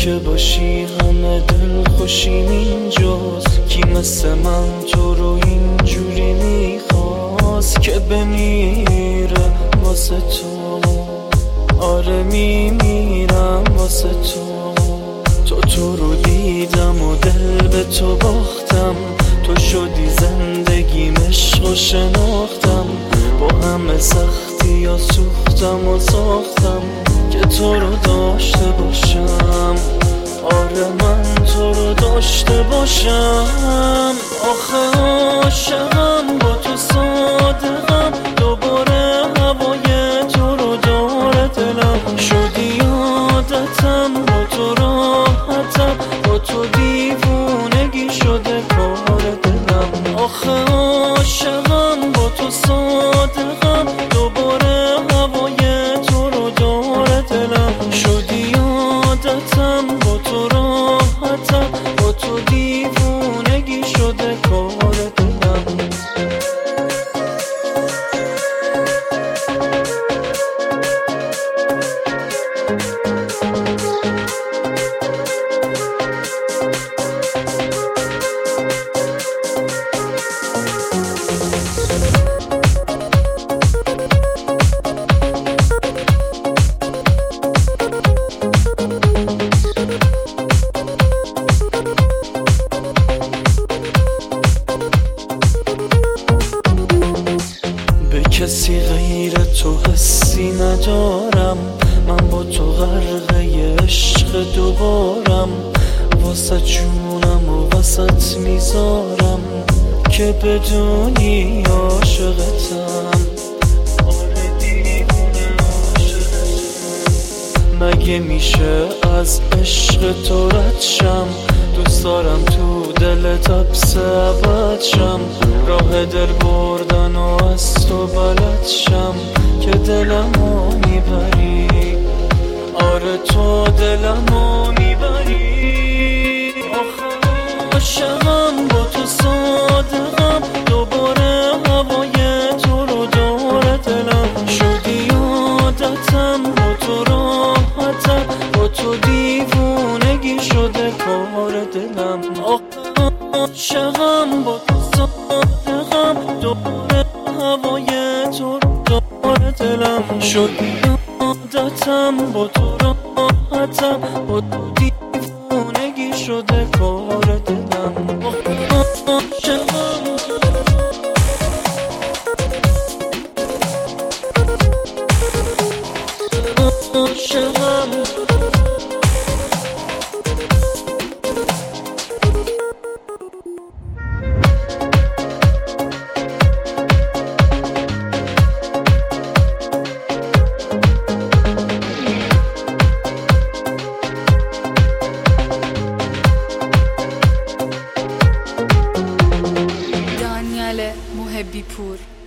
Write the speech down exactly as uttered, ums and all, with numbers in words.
که باشی همه دل خوشیم اینجاست. کی مثل من تو رو اینجوری میخواست که بمیره واسه تو؟ آره میمیرم واسه تو. تو تو رو دیدم و دل به تو باختم، تو شدی زندگیم، عشق و شناختم. با همه سختی یا سوختم و ساختم که تو رو داشته باشم. آره من تو رو داشته باشم. آخه عاشقم با تو صادقم، دوباره هوای تو رو داره دلم. شدی عادتم با تو راحتم، با تو دیوونگی شده کار دلم. آخه عاشقم با تو صادقم، دوباره هوای تو رو داره دلم. شدی عادتم با تو راحتم، با تو دیوونگی شده کار دلم. کسی غیر تو حسی ندارم، من با تو غرقه عشق دوبارم. واسه جونم و واسط میذارم که بدونی عاشقتم. آره دیوونه عاشقتم. مگه میشه از عشق تو رد شم؟ دوست دارم تو دلت حبس ابد شم، راه دل بردن و از تو بلد شم که دلمو میبری. آره تو دلمو میبری. آخه عاشقم با تو صادقم، دوباره هوای تو رو داره دلم. شدی عادتم با تو راحتم، با تو دیوونگی شده کار دلم. آخه عاشقم با تو صادقم، دوباره هوای تو رو داره دلم. شدی عادتم با تو راحتم، با تو دیوونگی شده کار دلم. آخه عاشقم عاشقم دانیال محبی پور.